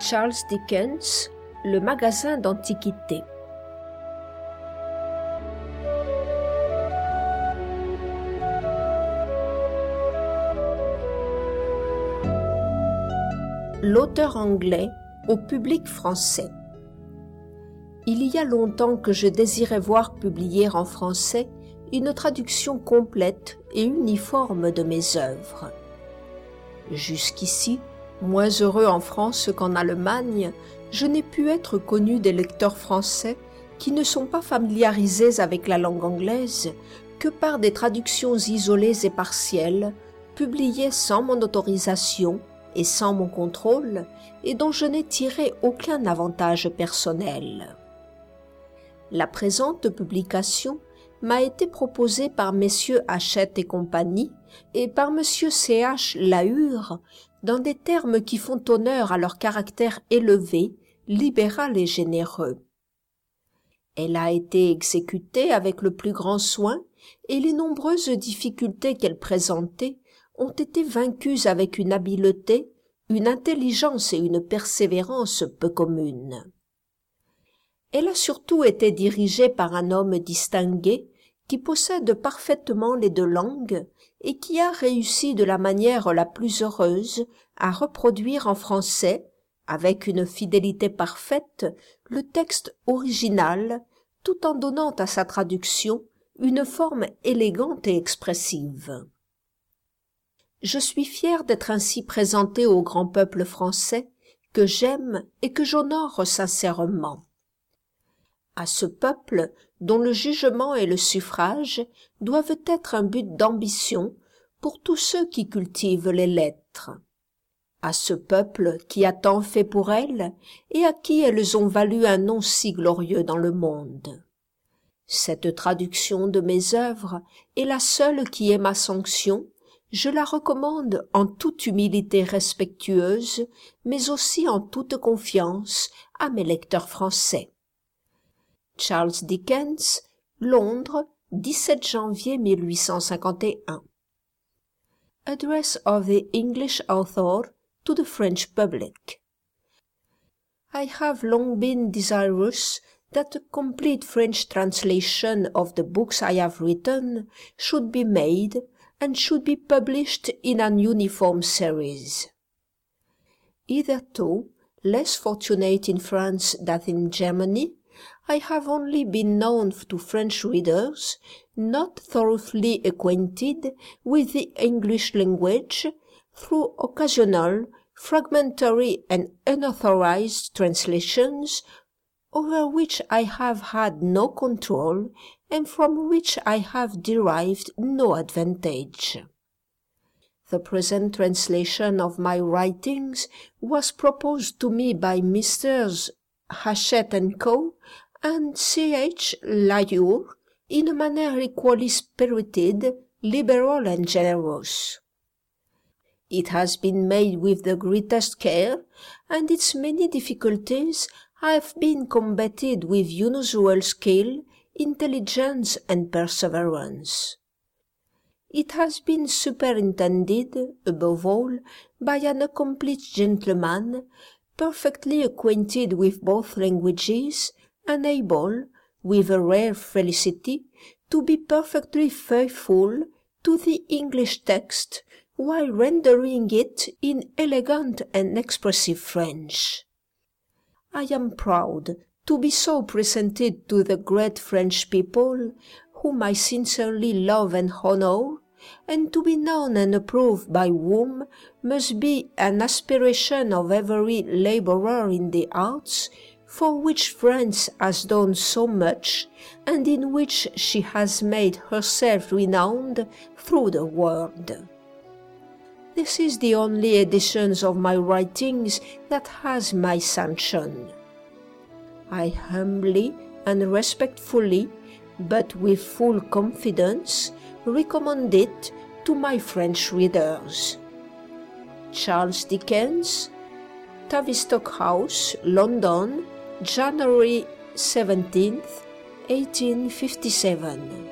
Charles Dickens, le magasin d'antiquités. L'auteur anglais au public français. Il y a longtemps que je désirais voir publier en français une traduction complète et uniforme de mes œuvres. Jusqu'ici, moins heureux en France qu'en Allemagne, je n'ai pu être connu des lecteurs français qui ne sont pas familiarisés avec la langue anglaise que par des traductions isolées et partielles, publiées sans mon autorisation et sans mon contrôle, et dont je n'ai tiré aucun avantage personnel. La présente publication m'a été proposée par messieurs Hachette et compagnie et par monsieur C.H. Lahure dans des termes qui font honneur à leur caractère élevé, libéral et généreux. Elle a été exécutée avec le plus grand soin et les nombreuses difficultés qu'elle présentait ont été vaincues avec une habileté, une intelligence et une persévérance peu communes. Elle a surtout été dirigée par un homme distingué qui possède parfaitement les deux langues et qui a réussi de la manière la plus heureuse à reproduire en français, avec une fidélité parfaite, le texte original, tout en donnant à sa traduction une forme élégante et expressive. Je suis fier d'être ainsi présenté au grand peuple français, que j'aime et que j'honore sincèrement. À ce peuple, dont le jugement et le suffrage doivent être un but d'ambition pour tous ceux qui cultivent les lettres. À ce peuple qui a tant fait pour elles et à qui elles ont valu un nom si glorieux dans le monde. Cette traduction de mes œuvres est la seule qui ait ma sanction. Je la recommande en toute humilité respectueuse, mais aussi en toute confiance à mes lecteurs français. Charles Dickens, Londres, 17 janvier 1851. Address of the English author to the French public. I have long been desirous that a complete French translation of the books I have written should be made and should be published in an uniform series. Hitherto, less fortunate in France than in Germany, I have only been known to French readers not thoroughly acquainted with the English language through occasional, fragmentary and unauthorized translations over which I have had no control and from which I have derived no advantage. The present translation of my writings was proposed to me by Messrs. Hachette & Co. and C.H. Lahure in a manner equally spirited, liberal and generous. It has been made with the greatest care, and its many difficulties have been combated with unusual skill, intelligence and perseverance. It has been superintended, above all, by an accomplished gentleman, perfectly acquainted with both languages, and able, with a rare felicity, to be perfectly faithful to the English text, while rendering it in elegant and expressive French. I am proud to be so presented to the great French people, whom I sincerely love and honor, and to be known and approved by whom must be an aspiration of every laborer in the arts, for which France has done so much, and in which she has made herself renowned through the world. This is the only edition of my writings that has my sanction. I humbly and respectfully, but with full confidence, recommend it to my French readers. Charles Dickens, Tavistock House, London, January 17th, 1857.